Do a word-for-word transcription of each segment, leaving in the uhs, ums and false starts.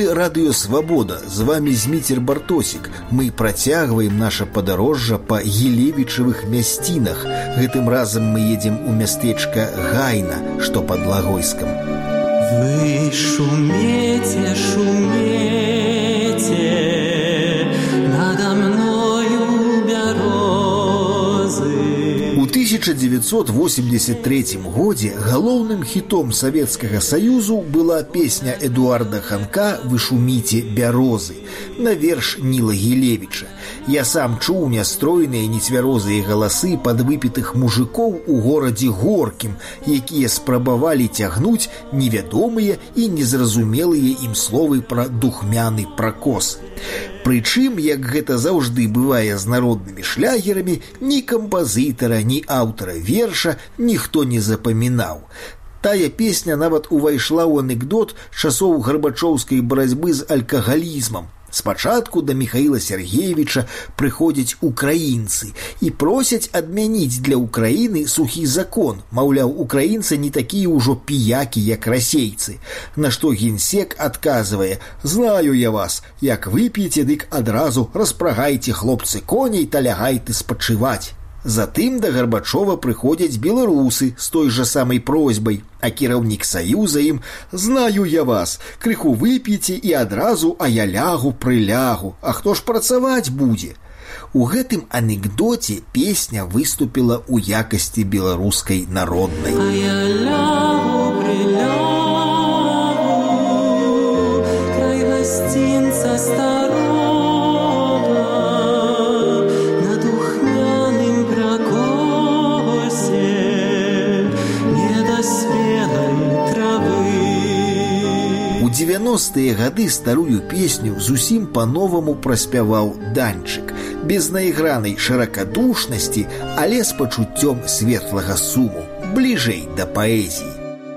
эфіры радыё «Свабода». З вами Зміцер Бартосік. Мы працягваем наша падарожжа па гілевічавых мясцінах. Гэтым разам мы едзем у мястэчка Гайна, што пад Лагойскам. Вы шумеце, шумеце надо мною бярозы. У тысяча девятьсот восемьдесят третьем годзе галоўным хітом Савецкага Саюзу была песня Эдуарда Ханка «Вы шуміце бярозы» на верш Ніла Гілевіча. Я сам чуў нястройныя нецвярозыя галасы падвыпітых мужикоў у горадзе Горкім, якія спрабавалі цягнуць невядомыя і незразумелыя ім словы пра духмяны пракос. Прычым, як гэта заўжды бывае з народнымі шлягерамі, ні кампазітара, ні аўтара верша ніхто не запамінаў. Тая песня нават увайшла ў анекдот часоў гарбачоўскай барацьбы з алкагалізмам. Спачатку да Міхаіла Сергеевіча прыходзяць украінцы і просяць адмяніць для Украіны сухі закон. Маўляў, украінцы не такія ўжо піякі, як расейцы. На што генсек адказвае: «Знаю я вас, як вып'еце, дык адразу распрагайце, хлопцы, коней та лягайце спачываць». Затым да Гарбачова прыходзяць беларусы з той жа самай просьбай, а кіраўнік Саюза ім: «Знаю я вас, крыху вып'еце і адразу, а я лягу, прылягу, а хто ж працаваць будзе?» У гэтым анекдоце песня выступіла ў якасці беларускай народнай. А я лягу, прылягу, край гасцінца старога. У девяностыя гады старую песню зусім па-новаму праспяваў Данчык, без наігранай шыракадушнасці, але з пачуццём светлага суму, бліжэй да паэзіі.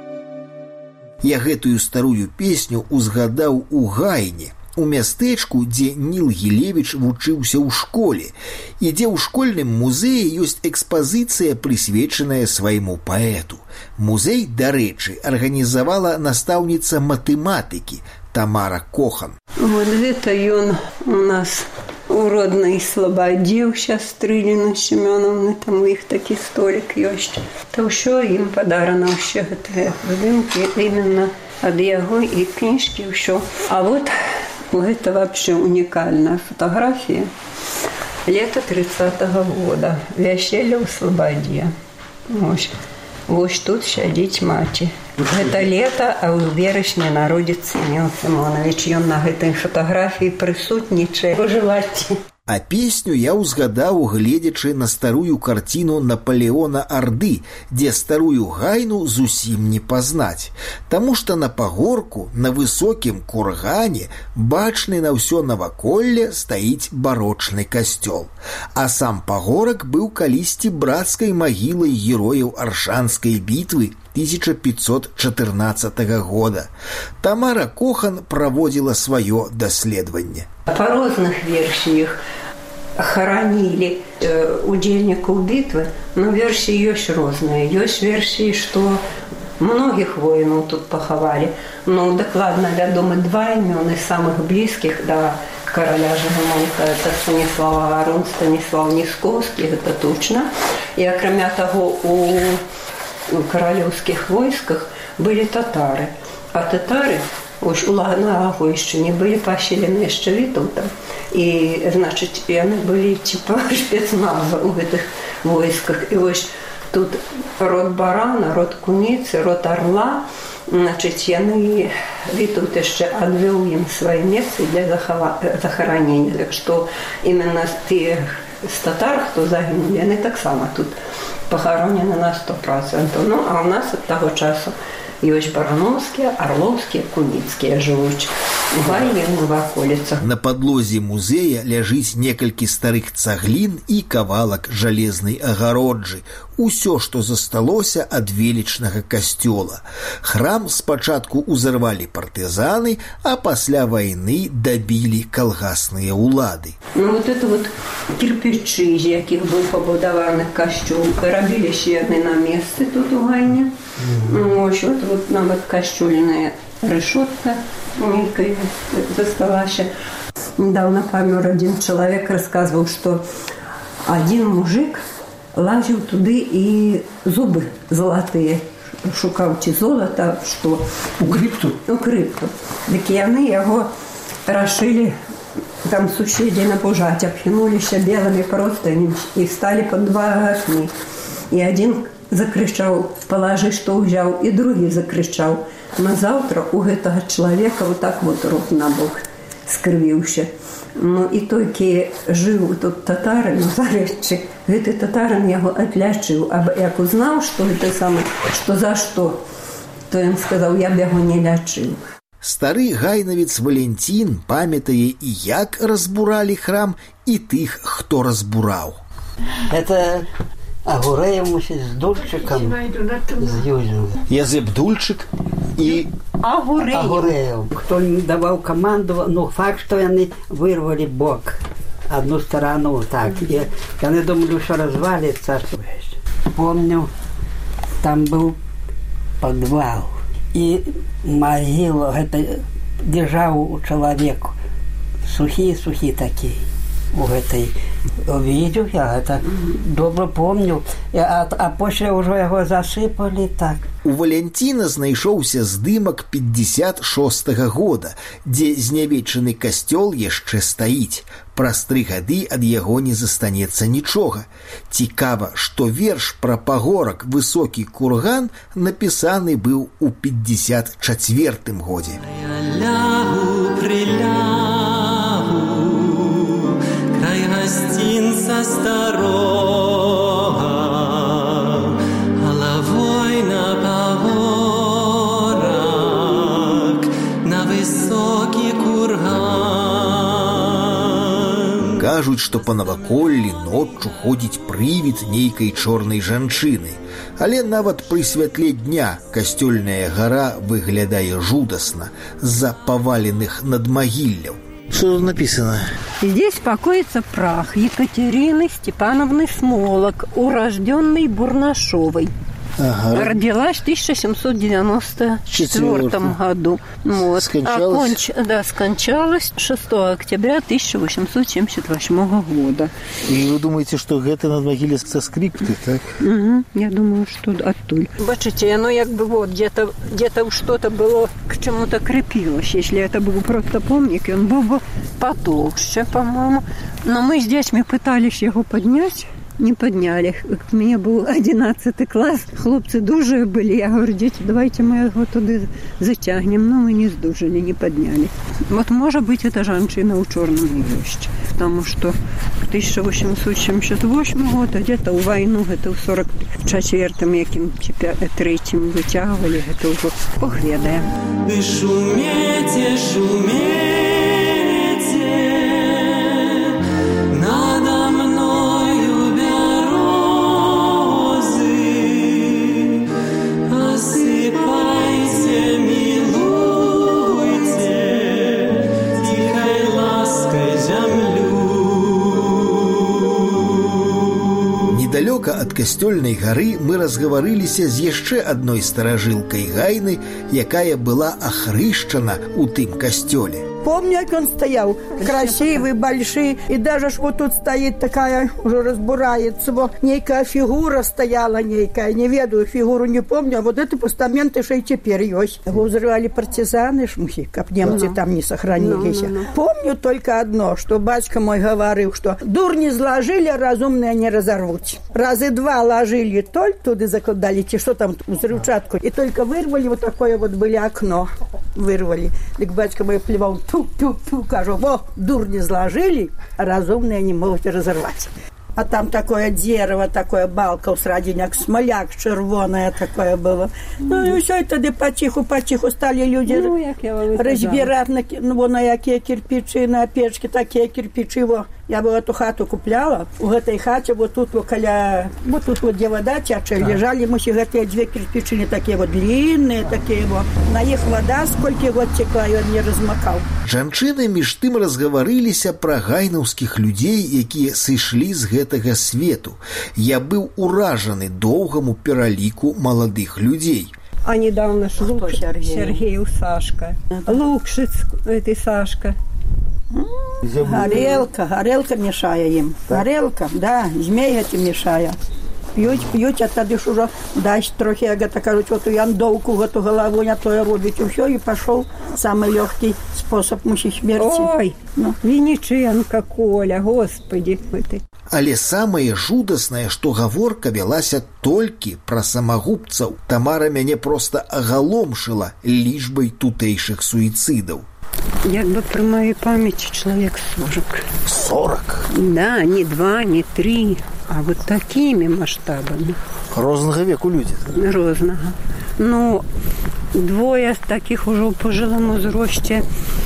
Я гэтую старую песню узгадаў у Гайне, у мястэчку, дзе Ніл Гілевіч вучыўся ў школе, і дзе ў школьным музеі ёсць экспазіцыя, прысвечаная свайму паэту. Музей, дарэчы, арганізавала настаўніца матэматыкі Тамара Кохан. Вот гэта ён у нас у роднай Слабадзе ў Сястрыліна Семёновны, там у іх такі столік ёсць. То ўсё ім падарана, ўсе гэтыя будынкі іменно ад яго і кніжкі ўсё. А вот гэта вообще унікальная фотаграфія. Лета тридцатого года. Вяселле ў Слабадзе. Вось. Вось тут сядзіць маці. Гэта лета, а ў верасні народзіцца Эміл Сімонович. Ён на гэтай фатаграфіі прысутнічае. Пажывайце. А песню я ўзгадаў, гледзячы на старую карціну Наполеона Арды, дзе старую Гайну зусім не пазнаць. Таму што на пагорку, на высокім кургане, бачны на ўсё наваколле стаіць барочны касцёл. А сам пагорак быў калісьці брацкай магілай герояў Аршанскай бітвы тысяча пятьсот чатырнаццатага года. Тамара Кохан праводзіла сваё даследаванне. Па розных версіях харанілі э, удзельнікаў бітвы, но версіі ёсць розныя. Ёсць версіі, што многіх воінаў тут пахавалі. Ну, дакладна вядомы два імёны самых блізкіх да караля Жагамонка. Это Станіслава Арон, Станіслав Ніскоўскі, гэта точна. І акрамя таго, у каралеўскіх войсках былі татары. А татары ось у Лагойшчыне былі паселены яшчэ вітаўтам. І, значыць, яны былі типа спецназа ў гэтых войсках. І вось тут род барана, род куніцы, род арла, значыць, яны вітаўт яшчэ адвёў ім свае месцы для захаранення. Так што іменно тыя з татар, хто загінулі, яны таксама тут пахаронены на сто процентов. Ну, а ў нас ад таго часу ёсць барановскія, арлоўскія, куніцкія жывуць у Гайне ў ваколіцах. На падлозе музея ляжыць некалькі старых цаглін і кавалак жалезнай агароджы. Усё, што засталося ад велічнага касцёла. Храм спачатку ўзарвалі партызаны, а пасля вайны дабілі калгасныя ўлады. Ну, вот это вот кирпичы, з якіх быў пабудаваны касцёл, рабіліся яны на месцы тут у Гайне. Mm-hmm. Ну, ось, вот, вот нават касцёльныя решетка некая засталась. Недавно помер один человек, рассказывал, что один мужик лазил туда и зубы золотые шукал, чи золото, что... У крипту? У крипту. Так и они его расшили, там соседи напужать, обхинулись белыми простынями и встали под два окна. И один закричал: «Положи, что взял», и другой закричал. На завтра у этого человека вот так вот рот на бок скривився. Ну і тільки жив тут татарин, заречі, гэты татарин його отлячив, а як узнав, що це саме, що за що, то він сказав: «Я б його не лячив». Стары гайнавец Валентин памятае і як разбуралі храм, і тых, хто разбураў. Это Агуреев мусить с Дульчиком, с Юзем. Язып Дульчик и Агуреев. Агуреев. Кто им давал команду, ну, факт, что они вырвали бок, одну сторону, так. И они думали, что развалится. Помню, там был подвал, и могила, это лежал у человека, сухие-сухие такие. У этой видел я, это добро помню, а, а после уже его засыпали так. У Валентина знайшоўся здымак пятьдесят шостага года, дзе знявечаны касцёл яшчэ стаіць. Праз тры гады ад яго не застанецца нічога. Цікава, што верш пра пагорак «Высокі курган» напісаны быў у пятьдесят чацвёртым годзе. Гостинца старого, головой на погорок, на высокий курган. Кажуць, што па наваколлі ноччу ходзіць прывід нейкай чорнай жанчыны. Але нават пры святле дня касцёльная гара выглядае жудасна з-за паваленых надмагілляў. Что тут написано? Здесь покоится прах Екатерины Степановны Смолок, урожденной Бурнашовой. Ага. Родилась в тысяча семьсот девяносто четвёртом году. Вот. Скончалась? Оконч... Да, скончалась шестого октября тысяча восемьсот семьдесят восьмого года. И вы думаете, что это на могиле со скрипты, так? Угу, я думаю, что оттуда. Бачите, оно как бы вот где-то где-то что-то было, к чему-то крепилось. Если это был просто помник, он был бы потолще, по-моему. Но мы здесь мы пытались его поднять. Не подняли. У меня был одиннадцатый класс. Хлопцы дужие были. Я говорю: дети, давайте мы его туда затягнем. Но мы не сдужили, не подняли. Вот, может быть, это женщина у черном есть. Потому что в тысяча восемьсот семьдесят восьмом году, где-то у войну, это в сорок четвёртом, яким третьим вытягивали, это уже погледаем. Вы шумите, шумите. Недалёка ад касцёльнай гары мы разгаварыліся з яшчэ адной старажылкай Гайны, якая была ахрышчана ў тым касцёле. Помню, как он стоял, красивый, большой, и даже ж вот тут стоит такая, уже разбурается, вот некая фигура стояла, некая, не ведаю, фигуру не помню, а вот это постаменты, что и теперь есть. Его взрывали партизаны, шмухи, как немцы ну, там не сохранились. Ну, ну, ну. Помню только одно, что батька мой говорил, что дурни сложили, разумные не разорвут. Разы два ложили толь, туда закладали, что там, взрывчатку, и только вырвали, вот такое вот были окно, вырвали. Так батька мой плевал, ту-ту-ту, кажу, во, дурни сложили, а разумные не могут разорвать. А там такое дерево, такое балка, срадиняк, смоляк червоное такое было. Ну, и все это, да потиху-потиху стали люди ну, разбирать, на, ну, на какие кирпичи, на печки, такие кирпичи, во. Я бы эту хату купляла. В этой хате вот тут вот, коля, вот тут вот где вода тяча, да. Лежали мы все эти две кирпичи, такие вот длинные, такие вот. На их вода сколько год текла, и он не размокал. Жанчыны між тым разгаварыліся пра гайнаўскіх людзей, якія сышлі з гэтага свету. Я быў уражаны доўгаму пераліку маладых людзей. А недавно ж Лук... Сергеев? Сергеев Сашка. Лукшиц, это Сашка. Горелка, горелка мешає їм. Горелка, да, змія ті мішає. П'ють, п'ють, а тоді ж уже дасть трохи, як це кажуть, оту яндовку, оту голову, а то робить, і все, і пішов самий легкий спосіб мусить смерті. Ой, ну. Вінніченка Коля, господи. Але самае жудаснае, што гаворка вялася толькі пра самагубцаў. Тамара мяне проста агаломшыла лічбай тутэйшых суіцыдаў. Як бы при моей памяти человек сорок. сорок? Да, не два, не три, а вот такими масштабами. Розного веку люди. Розного. Ну, двое таких уже в пожилом возрасте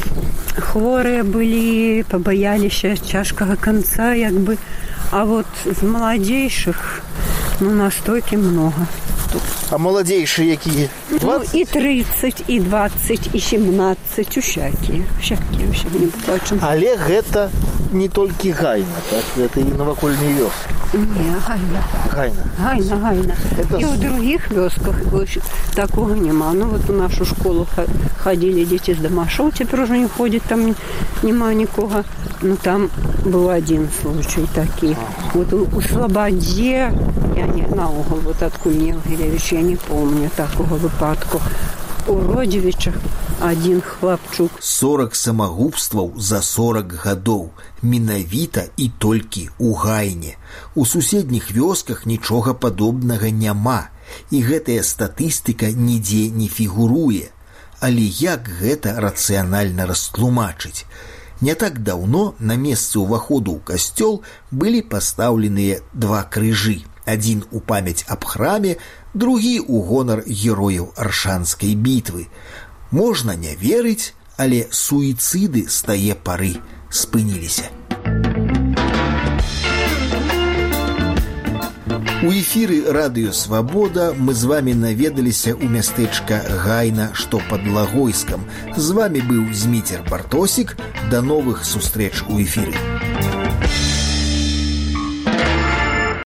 хворые были, побоялись тяжкого конца, як бы. А вот з молодейших, ну, настолько много. А молодейшие якія? двадцать? Ну, и тридцать, и двадцать, и семнадцать, усякие. Усякие, усякие, не плачем. Але гэта не толькі Гайна, так? Гэта і навакольныя вёскі. Не, Гайна. Гайна. Гайна, Гайна. Это... И в других вёсках такого нема. Ну, вот в нашу школу ходили дети с Домашова, теперь уже не ходит, там нема никого. Ну, там был один случай такий. Вот у, у Слободе, я не наогул, вот от Кульневгіревич, я не помню такого випадку. У Родзівічах один хлопчук. сорок самагубстваў за сорок гадоў. Менавіта і толькі у Гайне. У суседніх вёсках нічога падобнага няма. І гэтая статыстыка нідзе не фігуруе. Але як гэта рацыянальна растлумачыць? Не так даўно на месцы ўваходу ў касцёл былі пастаўленыя два крыжы. Адзін у памяць аб храме, другі ў гонар герояў Аршанскай бітвы. Можна не верыць, але суіцыды з тае пары спыніліся. У эфіры радыё Свабода мы з вамі наведаліся ў мястэчка Гайна, што пад Лагойскам. З вамі быў Зміцер Бартосік. Да новых сустрэч у эфіры.